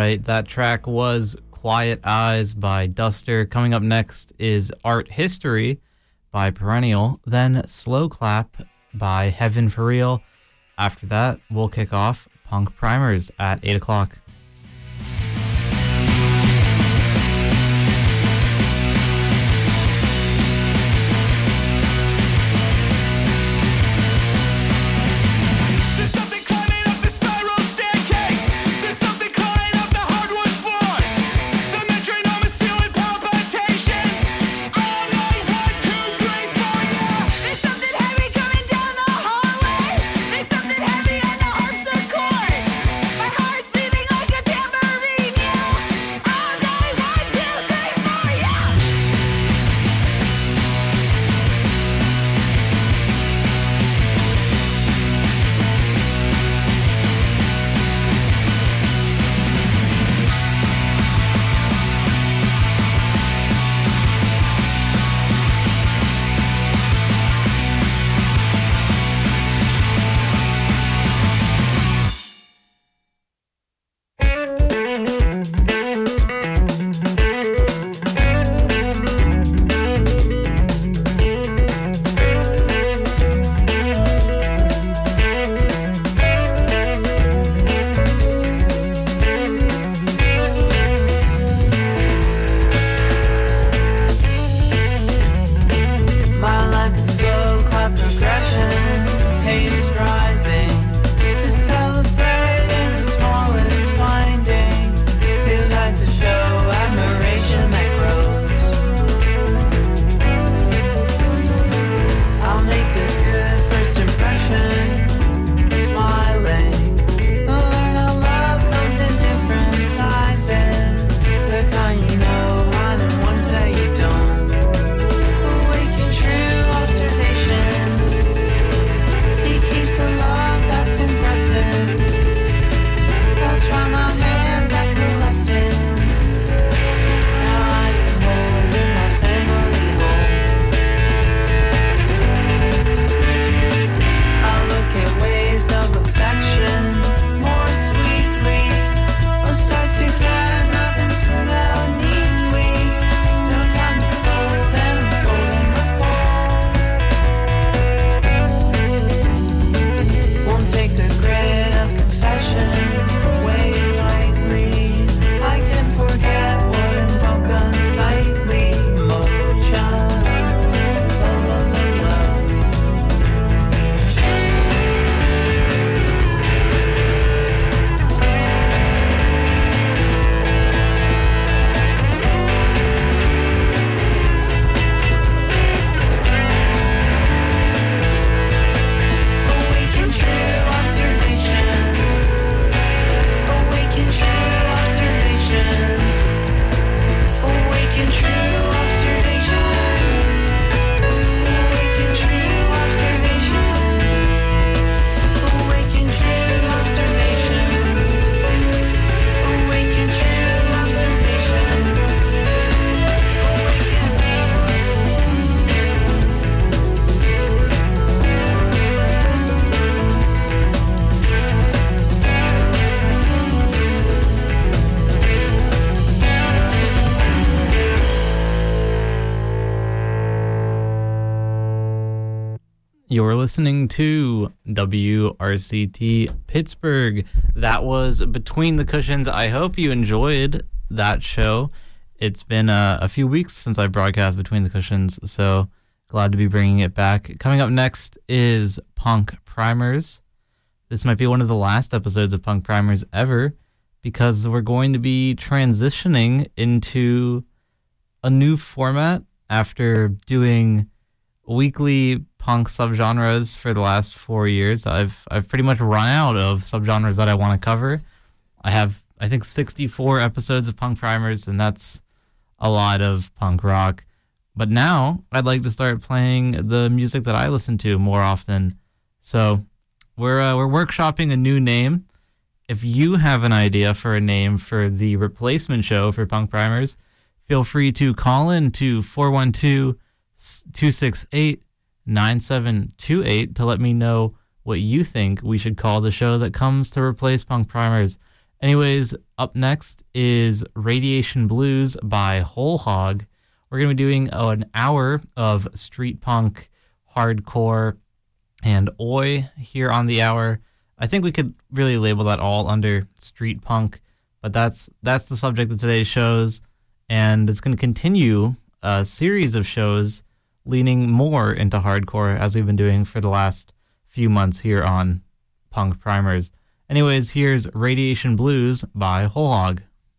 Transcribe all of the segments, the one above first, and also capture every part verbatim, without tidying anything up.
right, that track was Quiet Eyes by Duster. Coming up next is Art History by Perennial, then Slow Clap by Heaven for Real. After that, we'll kick off Punk Primers at eight o'clock. You're listening to W R C T Pittsburgh. That was Between the Cushions. I hope you enjoyed that show. It's been uh, a few weeks since I broadcast Between the Cushions, so glad to be bringing it back. Coming up next is Punk Primers. This might be one of the last episodes of Punk Primers ever, because we're going to be transitioning into a new format after doing weekly punk subgenres for the last four years. I've I've pretty much run out of subgenres that I want to cover. I have, I think, sixty-four episodes of Punk Primers, and that's a lot of punk rock. But now I'd like to start playing the music that I listen to more often. So we're uh, we're workshopping a new name. If you have an idea for a name for the replacement show for Punk Primers, feel free to call in to four one two, two six eight, nine seven two eight to let me know what you think we should call the show that comes to replace Punk Primers. Anyways, up next is Radiation Blues by Whole Hog. We're going to be doing oh, an hour of street punk, hardcore, and oi here on the hour. I think we could really label that all under street punk, but that's that's the subject of today's shows, and it's going to continue a series of shows leaning more into hardcore as we've been doing for the last few months here on Punk Primers. Anyways, here's Radiation Blues by Whole Hog.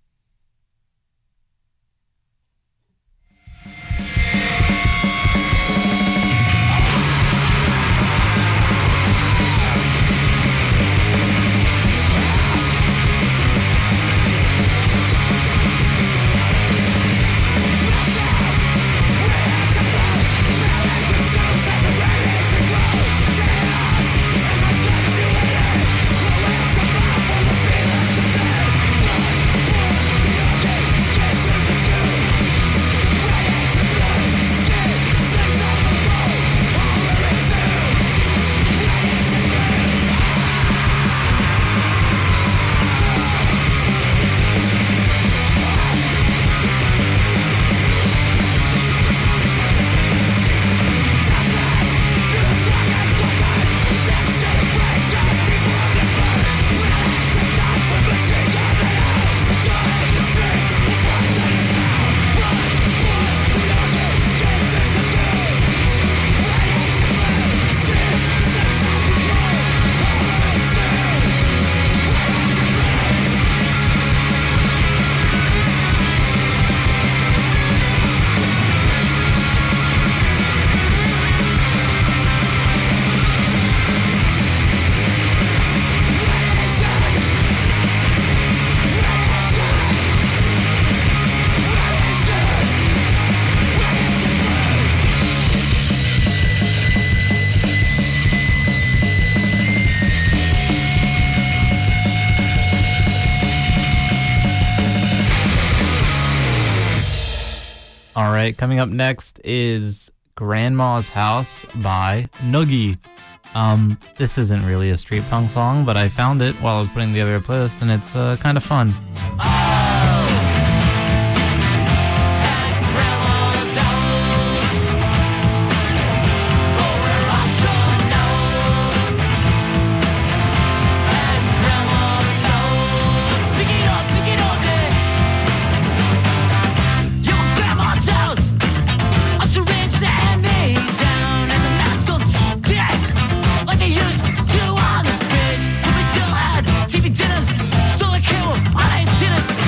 All right, coming up next is Grandma's House by Noogie. Um, this isn't really a street punk song, but I found it while I was putting together a playlist, and it's uh, kind of fun. T V dinners, stole a kill, I ain't tennis.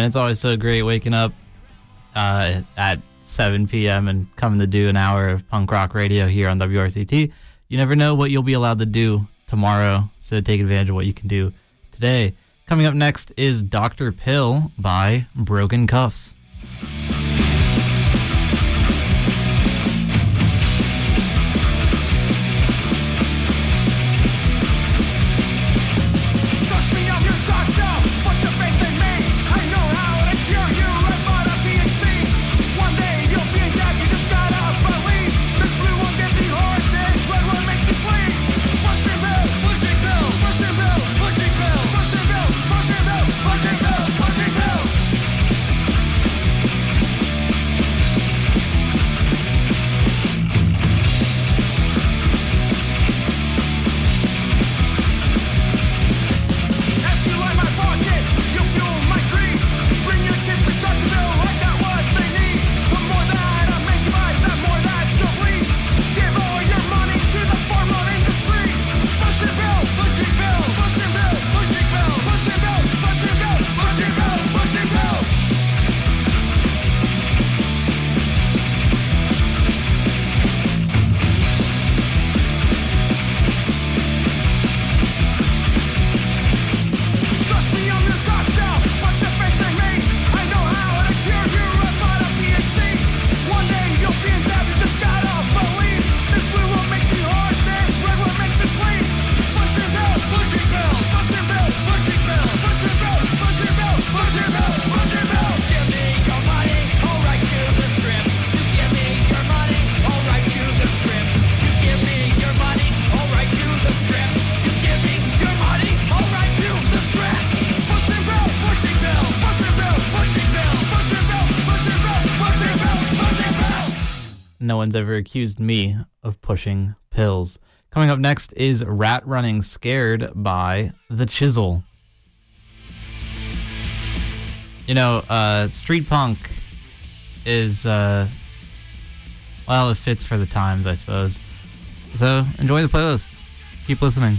man. It's always so great waking up uh, at seven p.m. and coming to do an hour of punk rock radio here on W R C T. You never know what you'll be allowed to do tomorrow, so take advantage of what you can do today. Coming up next is Doctor Pill by Broken Cuffs. No one's ever accused me of pushing pills. Coming up next is Rat Running Scared by The Chisel. You know, uh, street punk is, uh, well, it fits for the times, I suppose. So enjoy the playlist. Keep listening.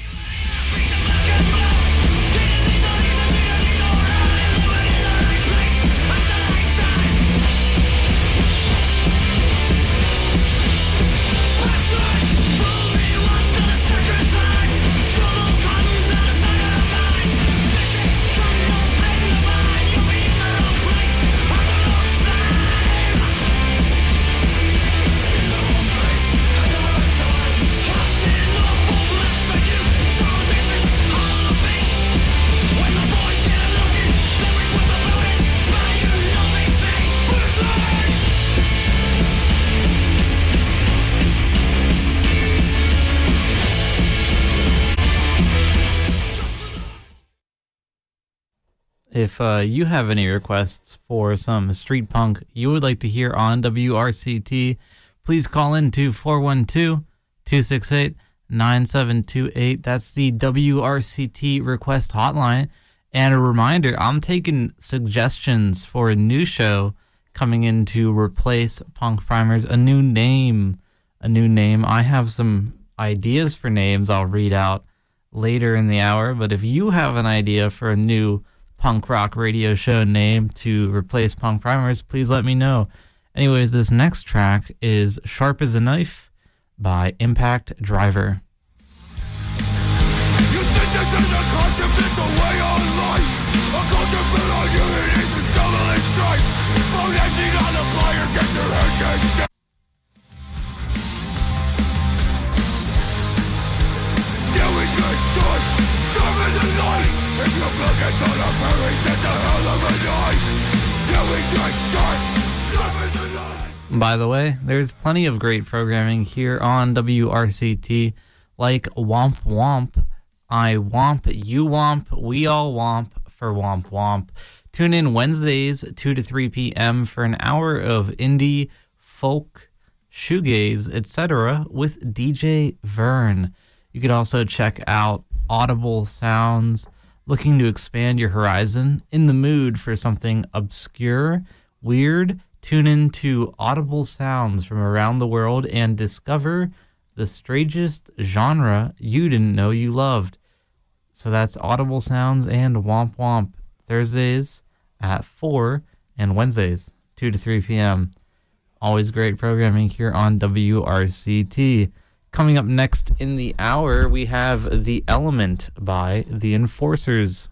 If uh, you have any requests for some street punk you would like to hear on W R C T, please call in to four one two, two six eight, nine seven two eight. That's the W R C T request hotline. And a reminder, I'm taking suggestions for a new show coming in to replace Punk Primers, a new name, a new name. I have some ideas for names I'll read out later in the hour, but if you have an idea for a new punk rock radio show name to replace Punk Primers, please let me know. Anyways, this next track is Sharp as a Knife by Impact Driver. You think this is a concept, it's a way of life. A culture built on unity, just doubling strife. Focusing on the fire, gets your head kicked down. Yeah, we just short, sharp as a knife. If you look at on a marriage, it's a hell of a night. Yeah, we just short, sharp as a knife. By the way, there's plenty of great programming here on W R C T, like Womp Womp. I womp, you womp, we all womp for Womp Womp. Tune in Wednesdays, two to three p.m. for an hour of indie, folk, shoegaze, et cetera with D J Vern. You could also check out Audible Sounds, looking to expand your horizon, in the mood for something obscure, weird. Tune in to Audible Sounds from around the world and discover the strangest genre you didn't know you loved. So that's Audible Sounds and Womp Womp, Thursdays at four, and Wednesdays, two to three p.m. Always great programming here on W R C T. Coming up next in the hour, we have The Element by The Enforcers.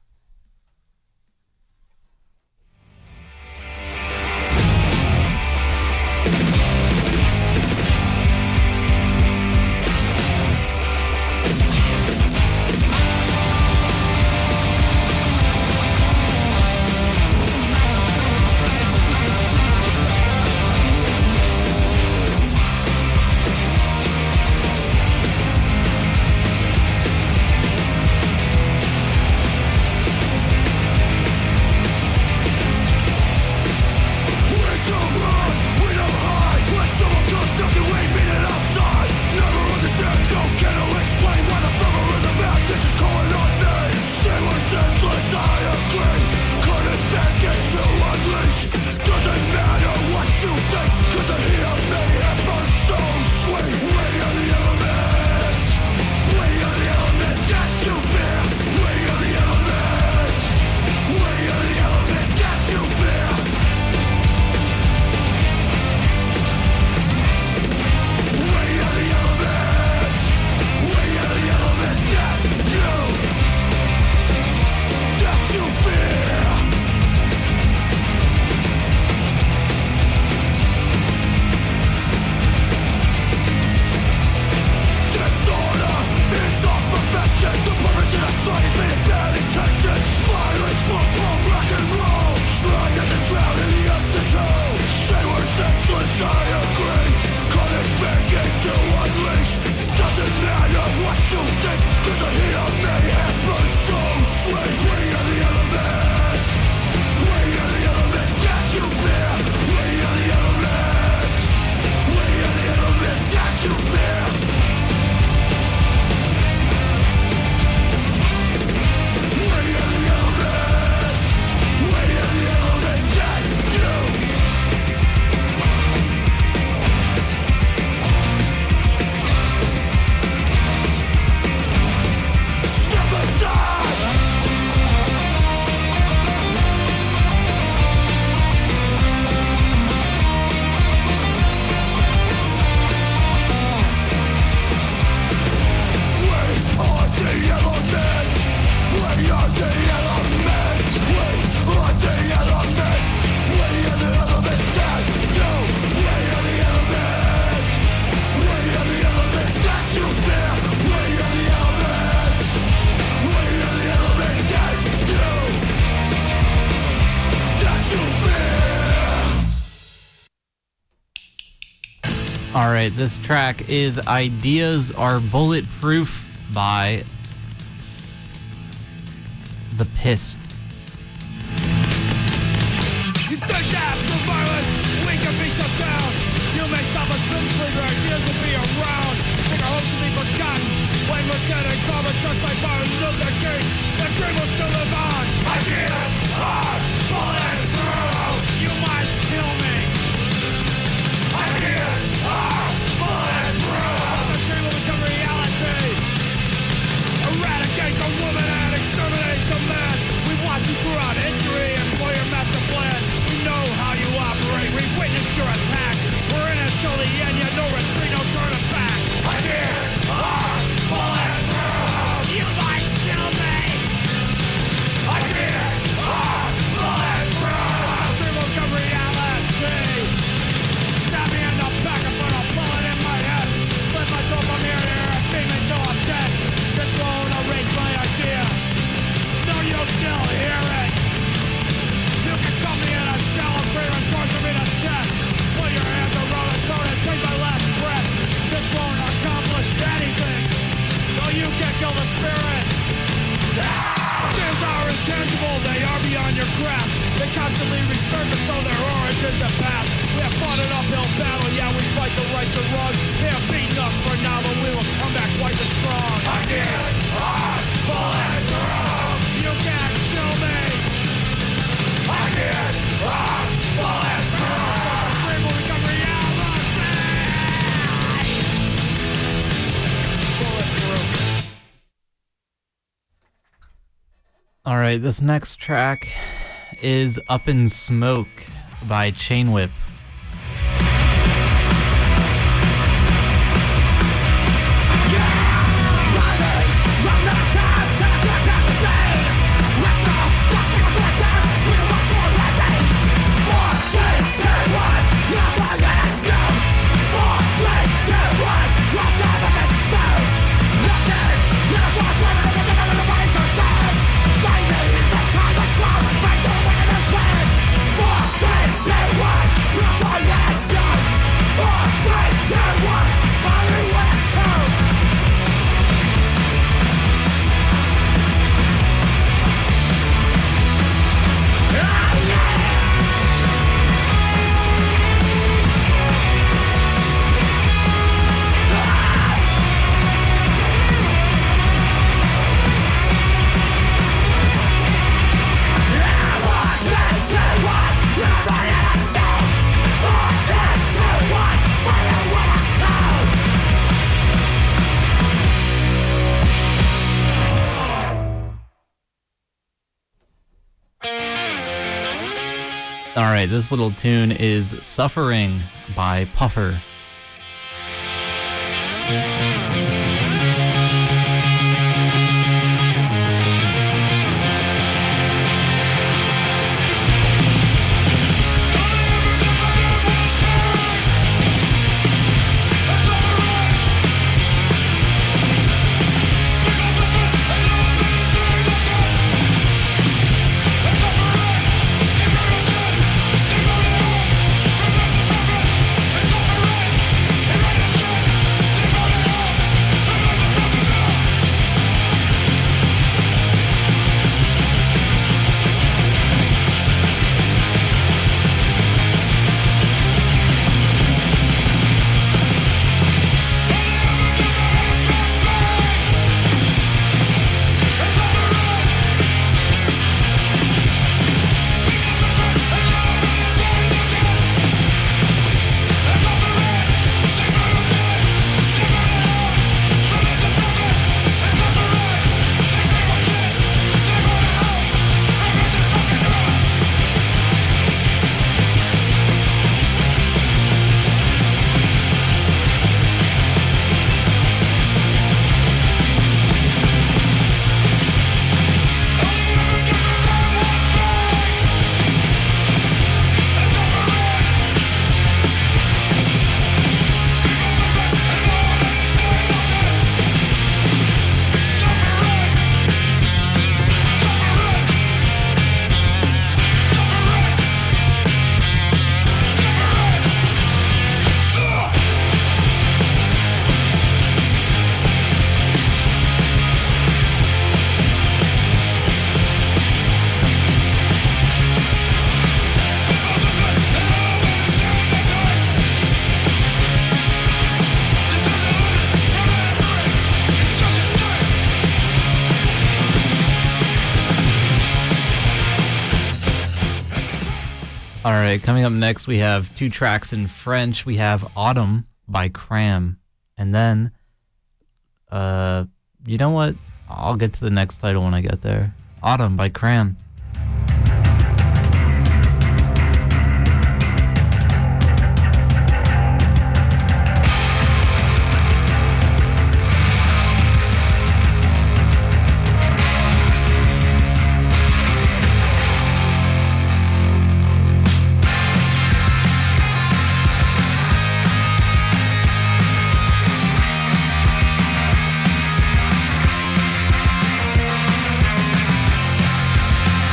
All right, this track is Ideas Are Bulletproof by The Pissed. You think that after violence we can be shut down? You may stop us physically, but ideas will be around. Think our hopes will be forgotten when we're dead and gone, just like Martin Luther King. The dream will still live on. Ideas are bulletproof. You might kill me. Ideas are bulletproof. The dream will become reality. Eradicate the woman and exterminate the man. We've watched you throughout history and for your master plan. We know how you operate. We've witnessed your attacks. We're in it till the end. You no retreat, no turning back. Ideas are bulletproof. You might kill me. Ideas are bulletproof. The dream will become reality. Stab me in the back and put a bullet in my head. Slip my door from here to here and beat me till I'm dead. This won't erase my idea. No, you'll still hear it. You can dump me in a shallow grave and torture me to death. Put your hands around my throat and take my last breath. This won't accomplish anything. No, you can't kill the spirit. Ideas are intangible, they are beyond your grasp. They constantly resurface, though their origins have passed. We have fought an uphill battle, yeah, we fight the right to wrong. They have beaten us for now, but we will come back twice as strong. Ideas are bulletproof. You can't kill me. Ideas are bulletproof. The dream will become reality. Bulletproof. All right, this next track is Up in Smoke by Chain Whip. All right, this little tune is Suffering by Puffer. All right, coming up next, we have two tracks in French. We have Autumn by Cram. And then, uh, you know what? I'll get to the next title when I get there. Autumn by Cram. We'll be right back.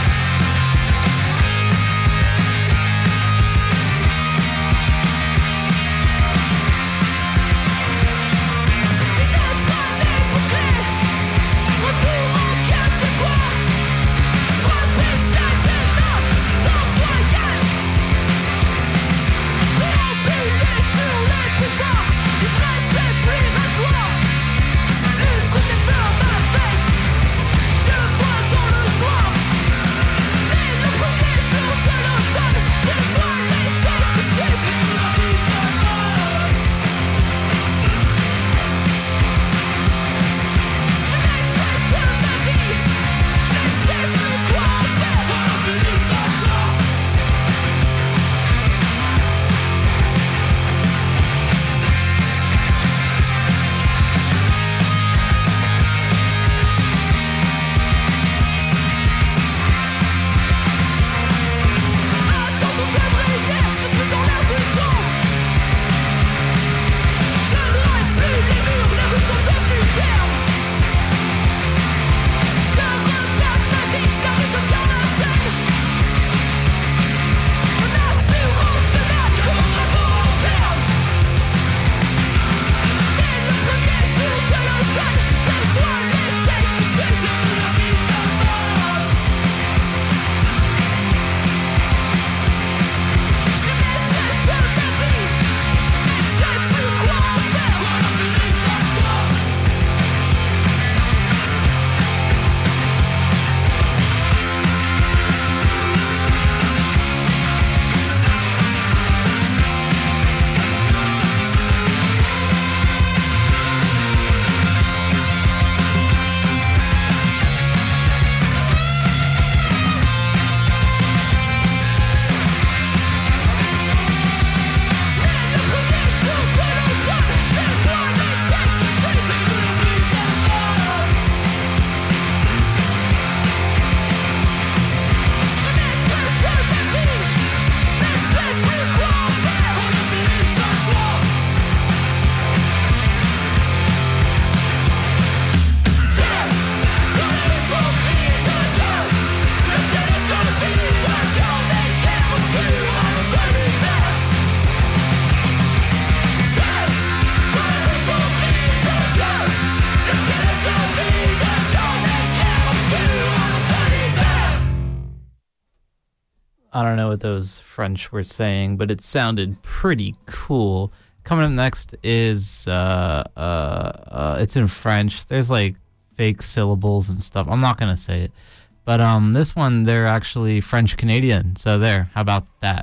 I don't know what those French were saying, but it sounded pretty cool. Coming up next is, uh, uh, uh, it's in French. There's like fake syllables and stuff. I'm not going to say it. But um, this one, they're actually French-Canadian. So there, how about that?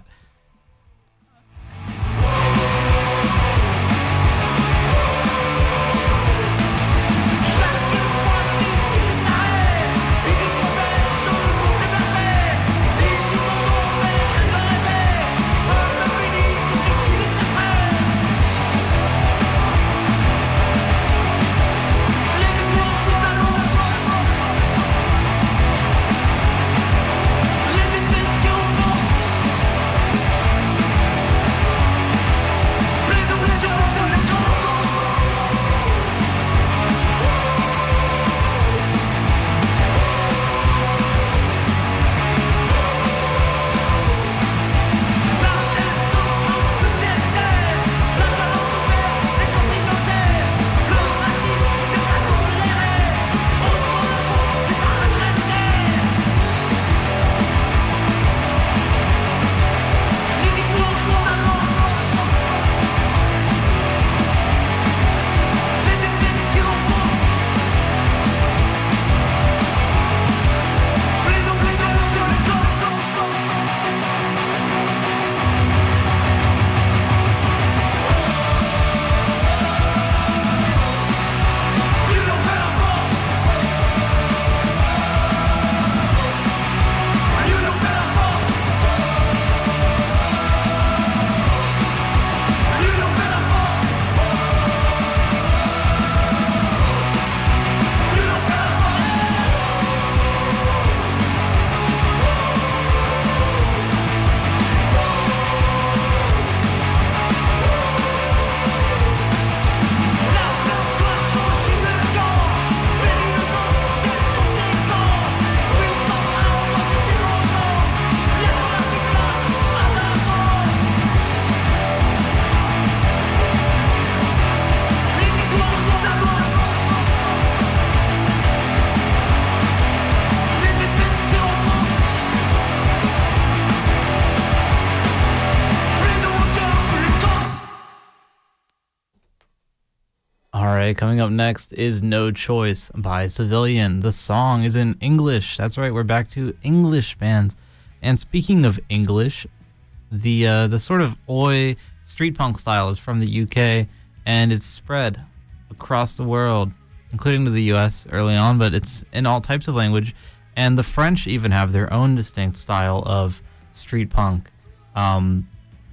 Coming up next is No Choice by Civilian. The song is in English. That's right, we're back to English bands. And speaking of English, the uh, the sort of oi street punk style is from the U K, and it's spread across the world, including to the U S early on, but it's in all types of language. And the French even have their own distinct style of street punk. Um,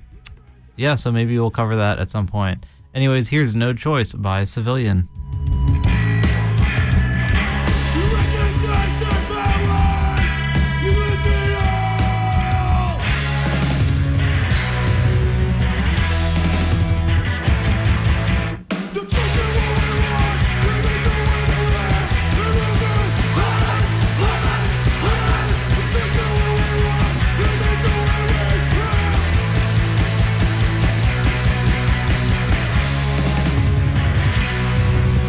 yeah, so maybe we'll cover that at some point. Anyways, here's No Choice by Civilian. We'll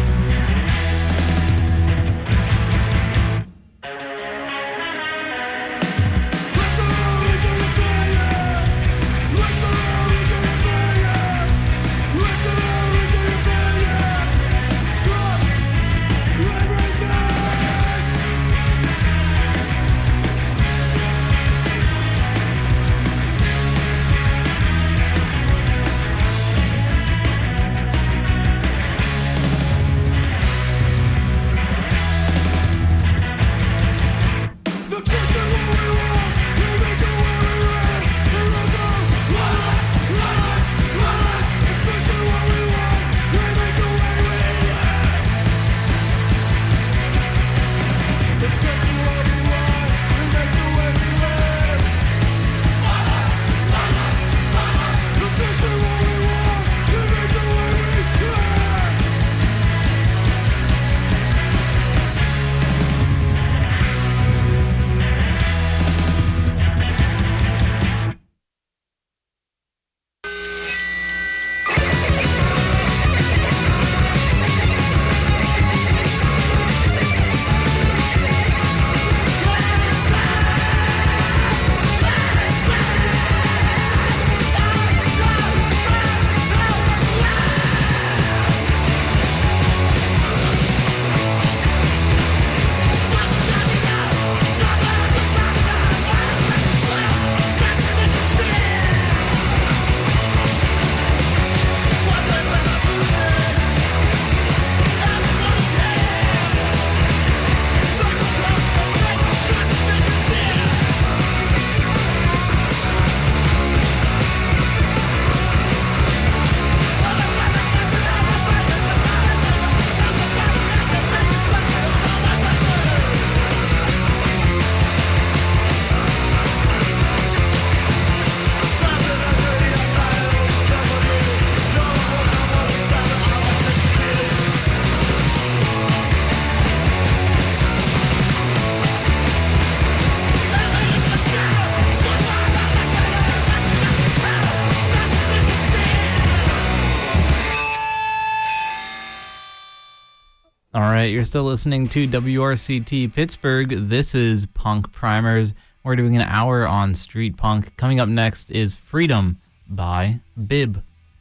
right, you're still listening to W R C T Pittsburgh. This is Punk Primers. We're doing an hour on street punk. Coming up next is Freedom by Bib.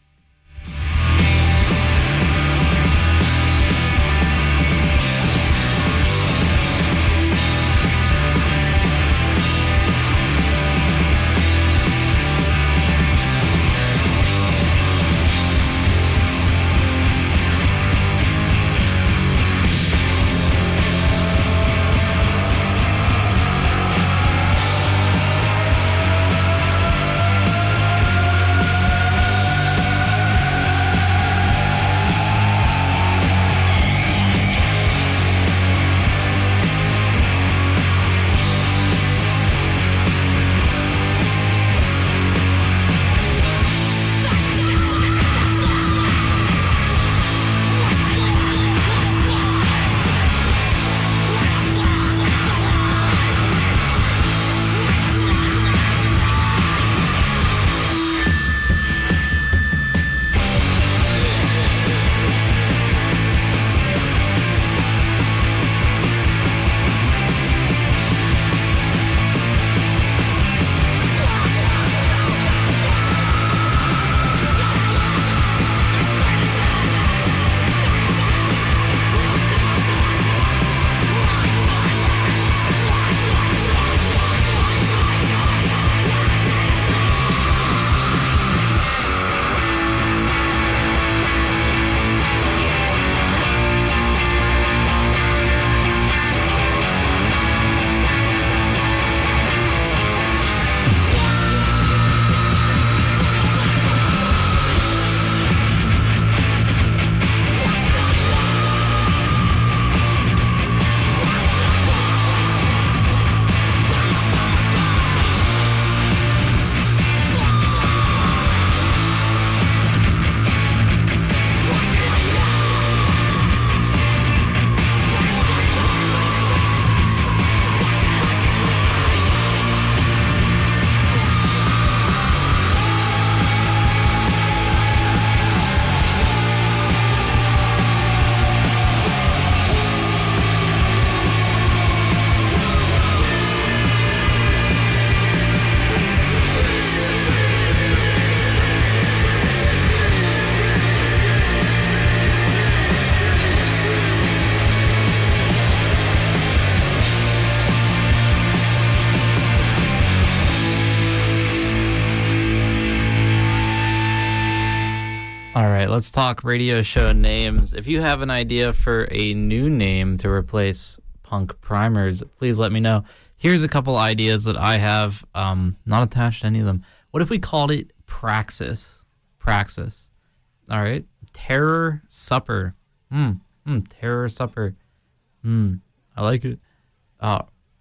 All right, let's talk radio show names. If you have an idea for a new name to replace Punk Primers, please let me know. Here's a couple ideas that I have, um, not attached to any of them. What if we called it Praxis? Praxis. All right. Terror Supper. Hmm. Hmm. Terror Supper. Hmm. I like it. Uh,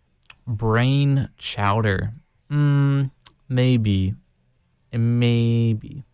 Brain Chowder. Hmm. Maybe. Maybe.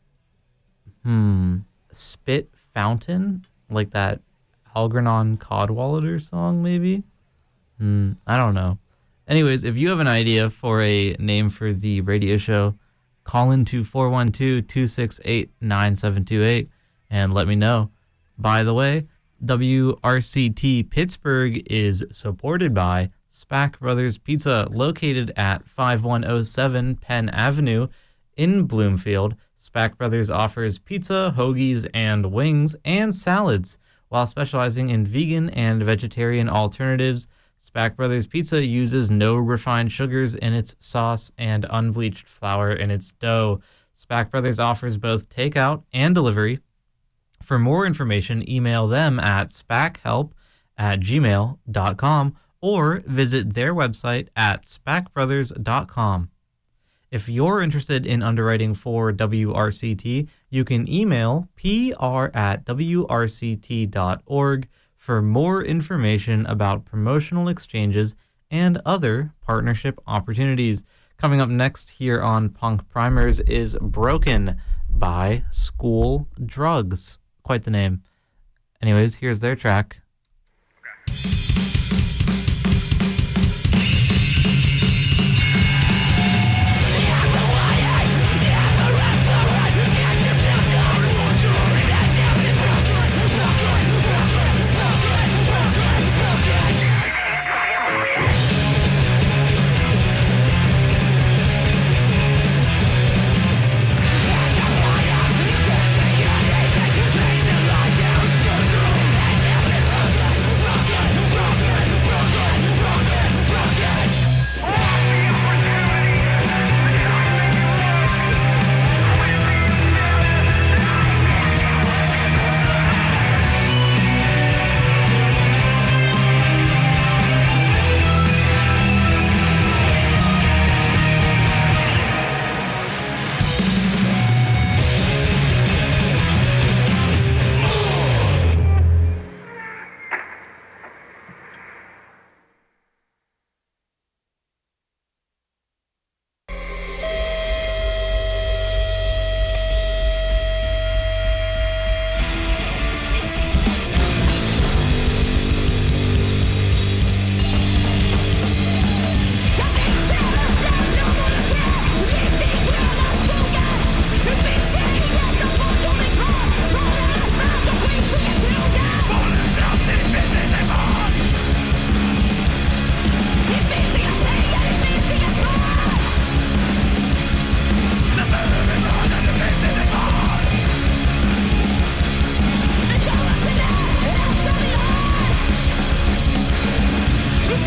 Hmm. Spit Fountain? Like that Algernon Codwallader song, maybe? Hmm. I don't know. Anyways, if you have an idea for a name for the radio show, call in to four one two, two six eight, nine seven two eight and let me know. By the way, W R C T Pittsburgh is supported by Spack Brothers Pizza, located at five one oh seven Penn Avenue in Bloomfield. Spack Brothers offers pizza, hoagies, and wings, and salads, while specializing in vegan and vegetarian alternatives. Spack Brothers Pizza uses no refined sugars in its sauce and unbleached flour in its dough. Spack Brothers offers both takeout and delivery. For more information, email them at spackhelp at gmail dot com or visit their website at spack brothers dot com. If you're interested in underwriting for W R C T, you can email P R at W R C T dot org for more information about promotional exchanges and other partnership opportunities. Coming up next here on Punk Primers is Broken by School Drugs. Quite the name. Anyways, here's their track. Okay. Broken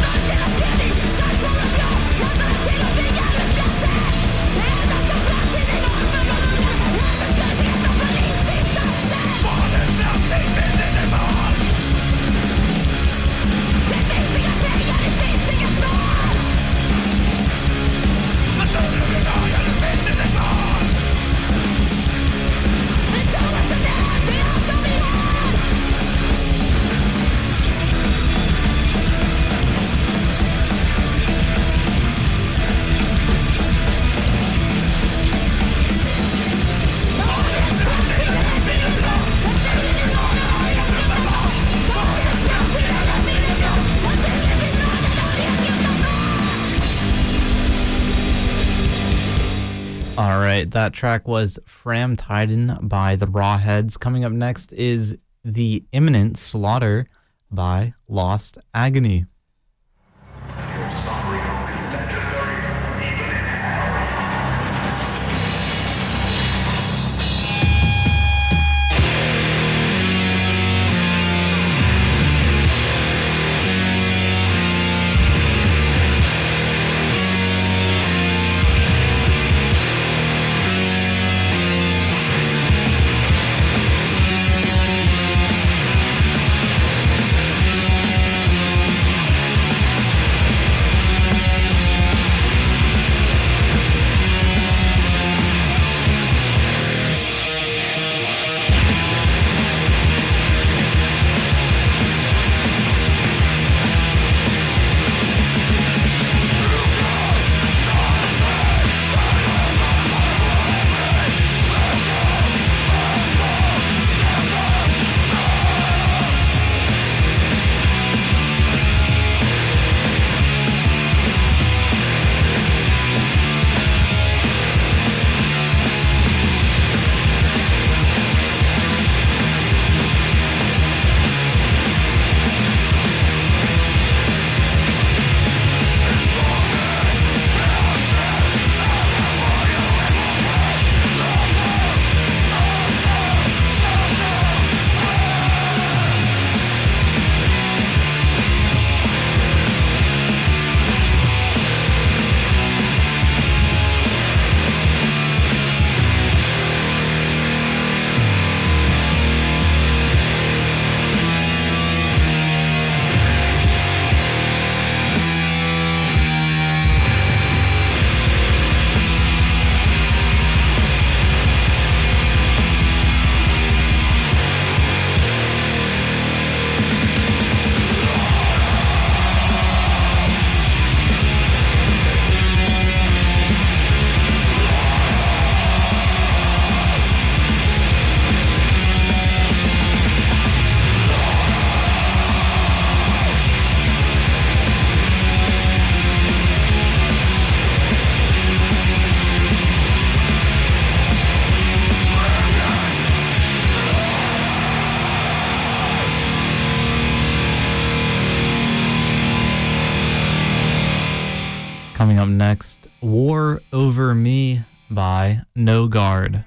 That track was Framtiden by the Rawheads. Coming up next is The Imminent Slaughter by Lost Agony. Coming up next, War Over Me by No Guard.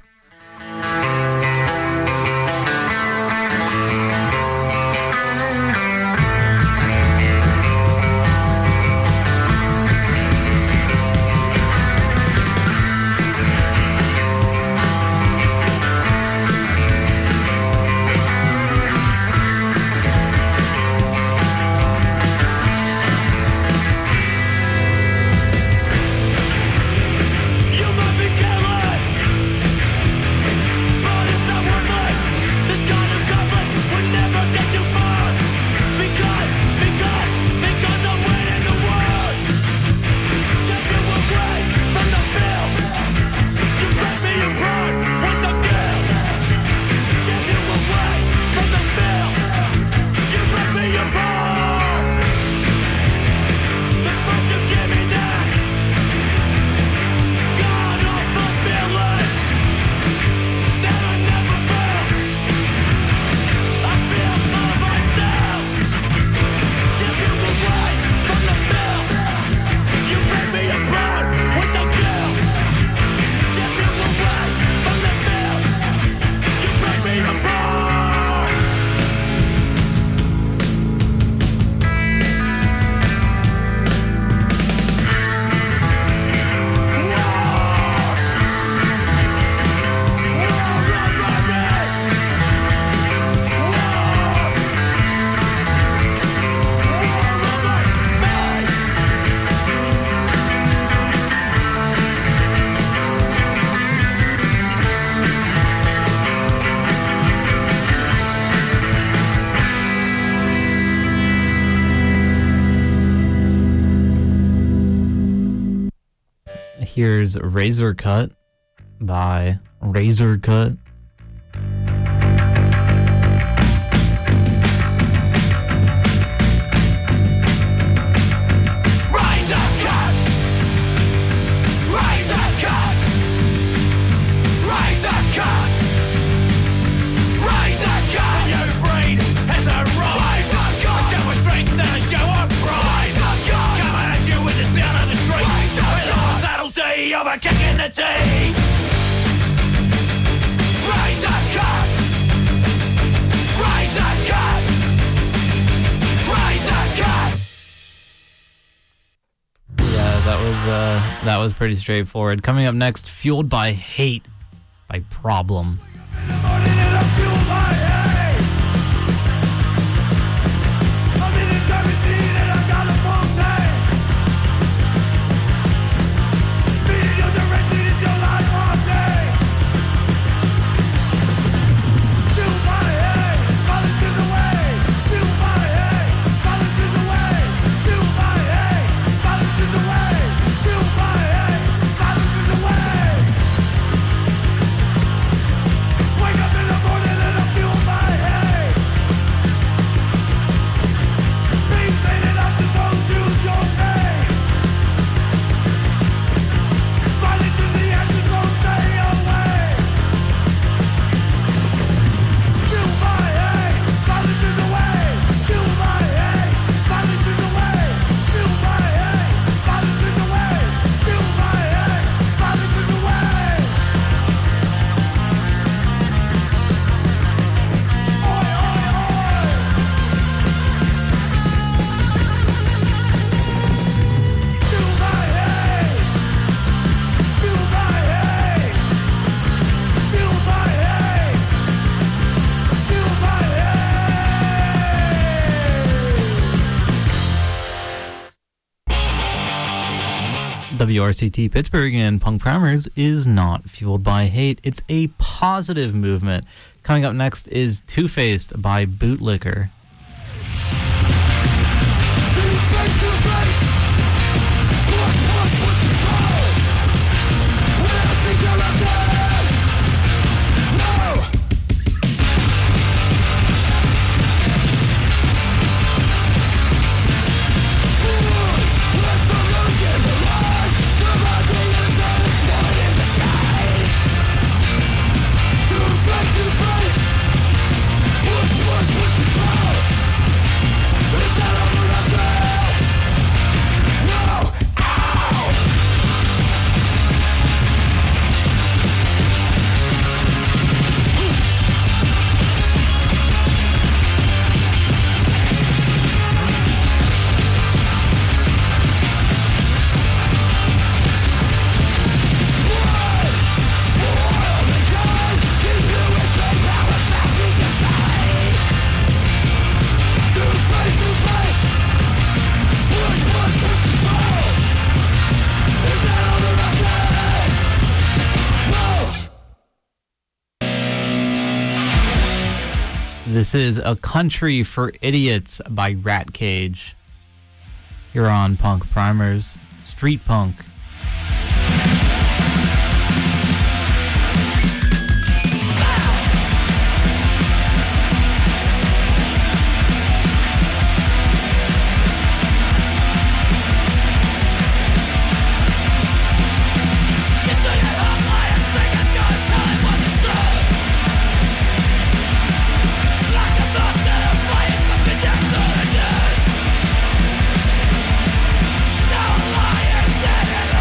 You might be careless. Here's Razor Cut by Razor Cut. Of a kick in the teeth. Raise a cut. Raise a cut. Raise a cut. Yeah, that was uh, that was pretty straightforward. Coming up next, Fueled by Hate by Problem. In the morning and I'm fueled by hate. I'm in the driving seat and I got a full tank. W R C T Pittsburgh and Punk Primers is not fueled by hate. It's a positive movement. Coming up next is Two-Faced by Bootlicker. This is A Country for Idiots by Rat Cage. You're on Punk Primers, Street Punk. No liar, dead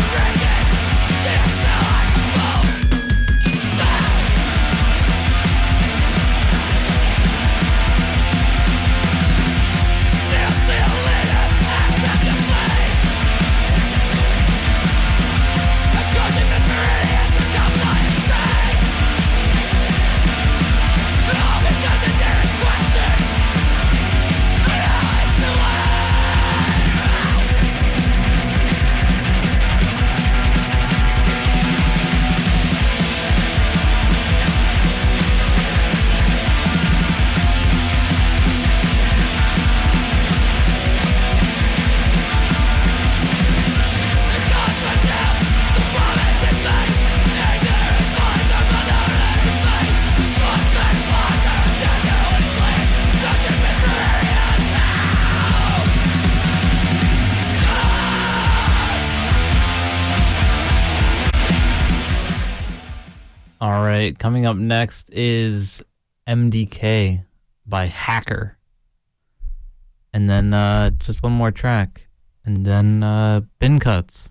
right, coming up next is M D K by Hacker. And then uh, just one more track. And then uh, Bin Cuts.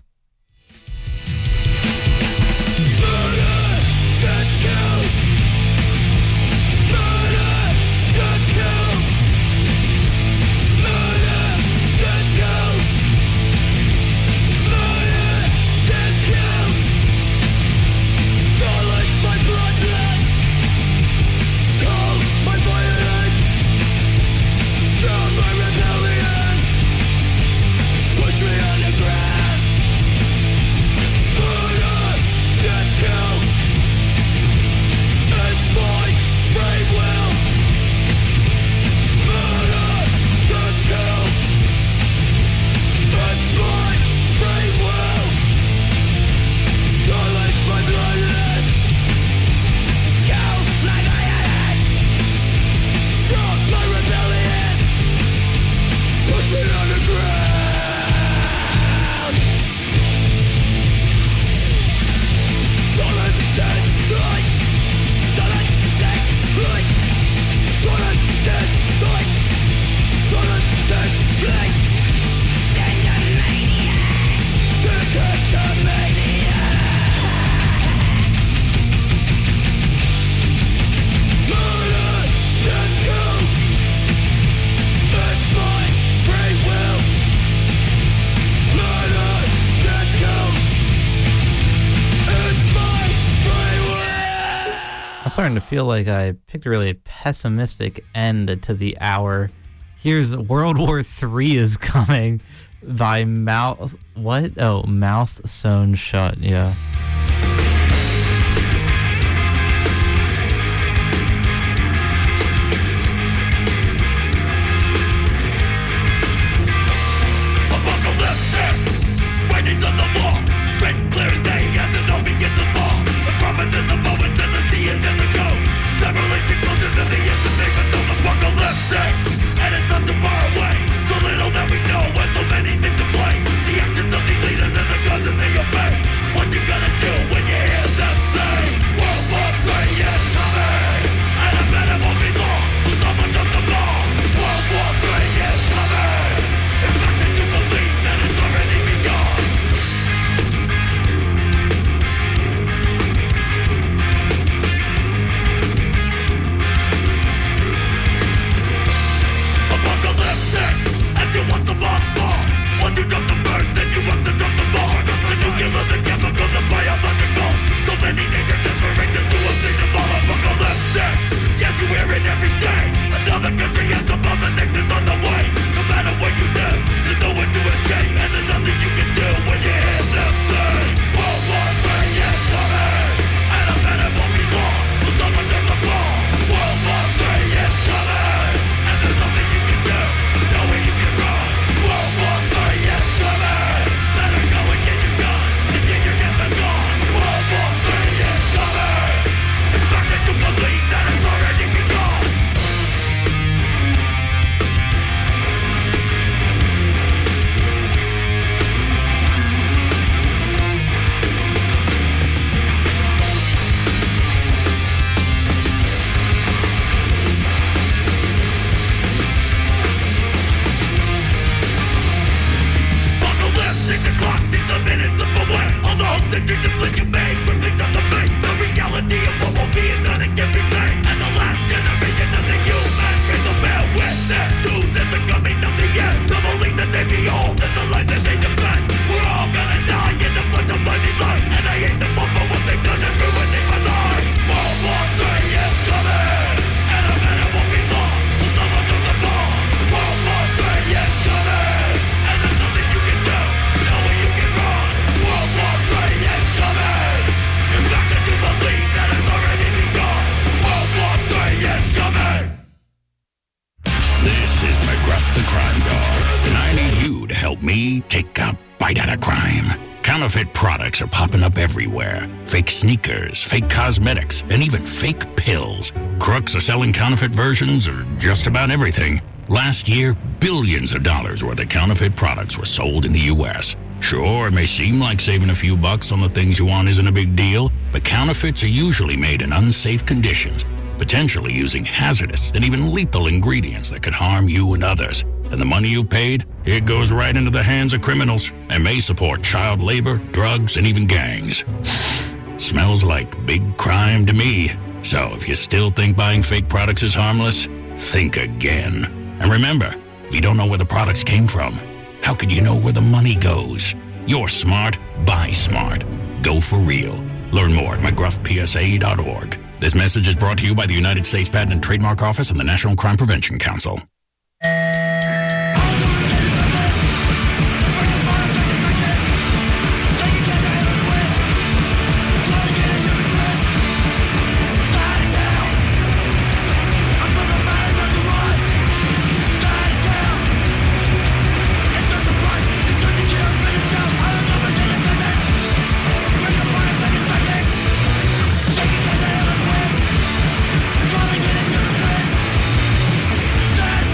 Starting to feel like I picked a really pessimistic end to the hour. Here's World War Three is coming by Mouth. What? Oh, Mouth Sewn Shut. Yeah. Are popping up everywhere. Fake sneakers, fake cosmetics, and even fake pills. Crooks are selling counterfeit versions of just about everything. Last year, billions of dollars worth of counterfeit products were sold in the U S Sure, it may seem like saving a few bucks on the things you want isn't a big deal, but counterfeits are usually made in unsafe conditions, potentially using hazardous and even lethal ingredients that could harm you and others. And the money you've paid, it goes right into the hands of criminals and may support child labor, drugs, and even gangs. Smells like big crime to me. So if you still think buying fake products is harmless, think again. And remember, if you don't know where the products came from, how could you know where the money goes? You're smart, buy smart. Go for real. Learn more at mcgruff p s a dot org. This message is brought to you by the United States Patent and Trademark Office and the National Crime Prevention Council. Stand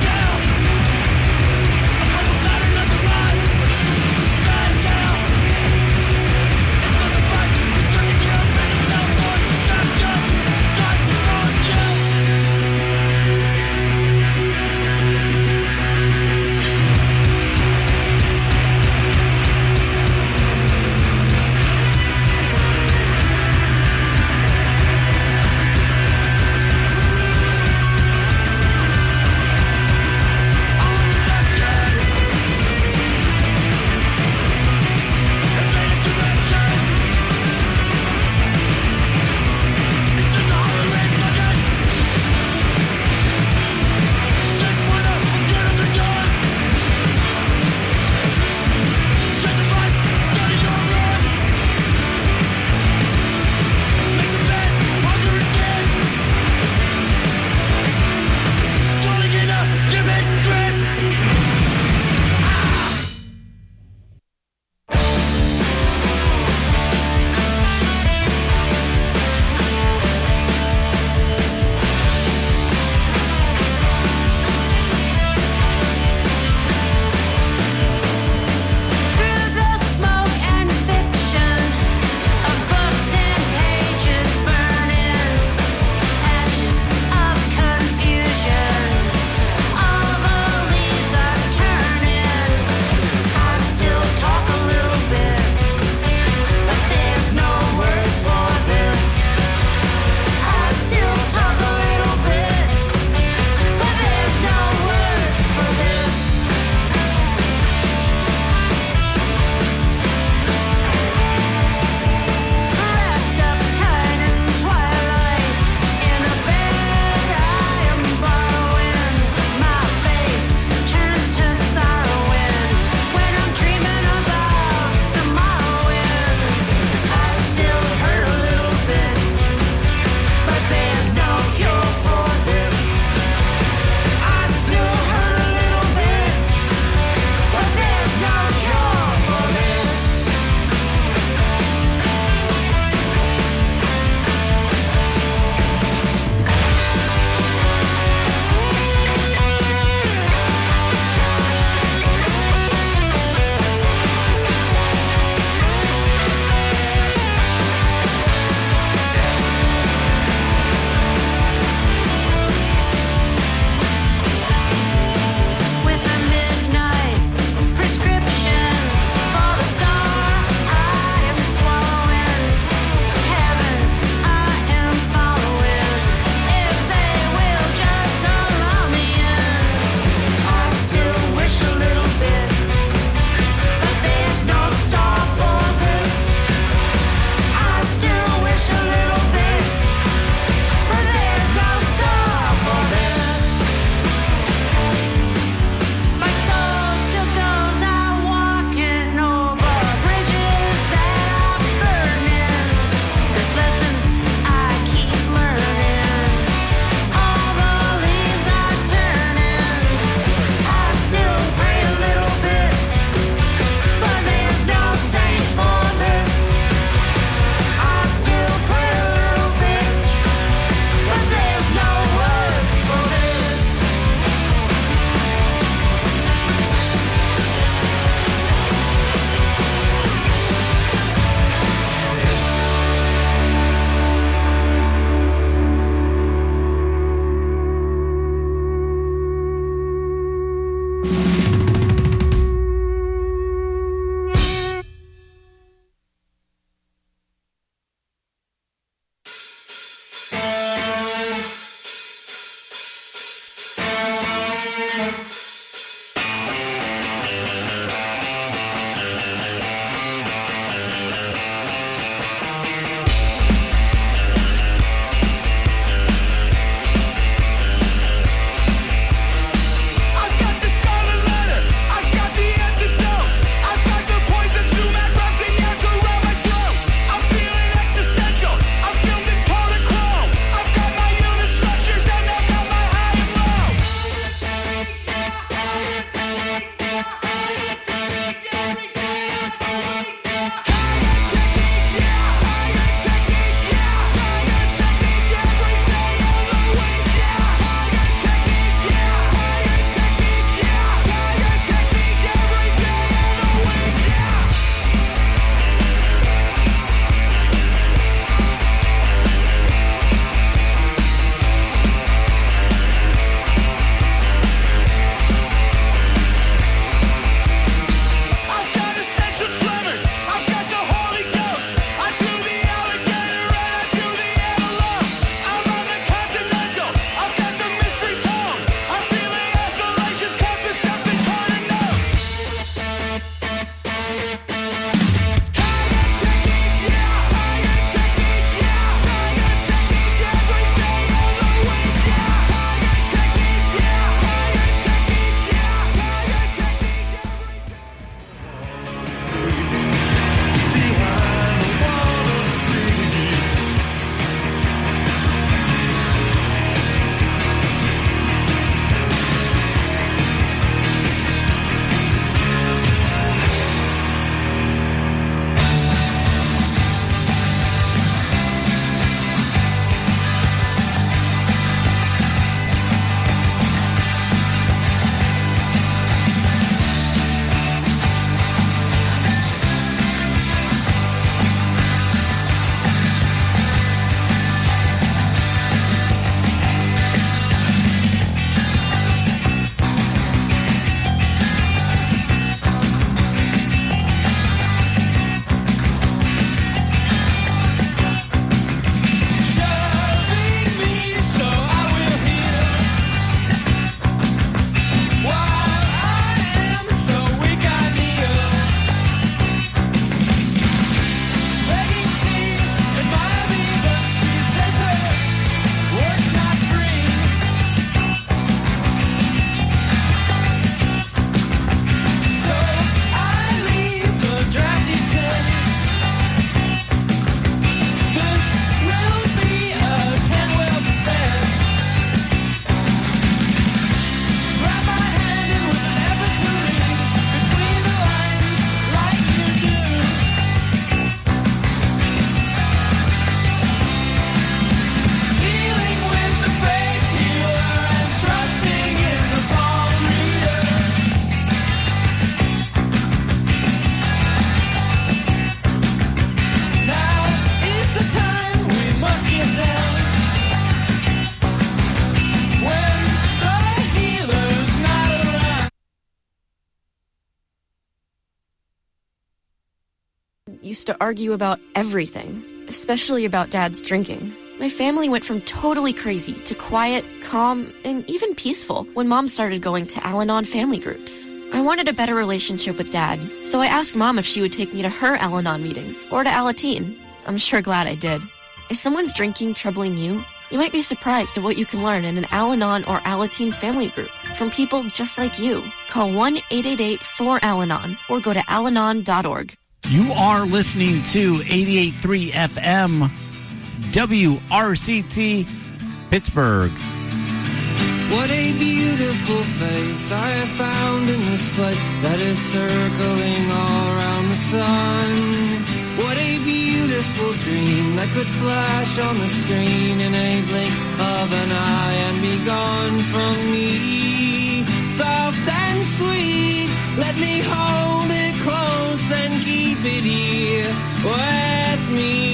Used to argue about everything, especially about Dad's drinking. My family went from totally crazy to quiet, calm, and even peaceful when Mom started going to Al-Anon family groups. I wanted a better relationship with Dad, so I asked Mom if she would take me to her Al-Anon meetings or to Alateen. I'm sure glad I did. If someone's drinking troubling you, you might be surprised at what you can learn in an Al-Anon or Alateen family group from people just like you. Call one eight eight eight four Al Anon or go to al anon dot org. You are listening to eighty-eight point three F M W R C T Pittsburgh. What a beautiful face I have found in this place that is circling all around the sun. What a beautiful dream that could flash on the screen in a blink of an eye and be gone from me. Soft and sweet, let me hold it close and keep it here with me.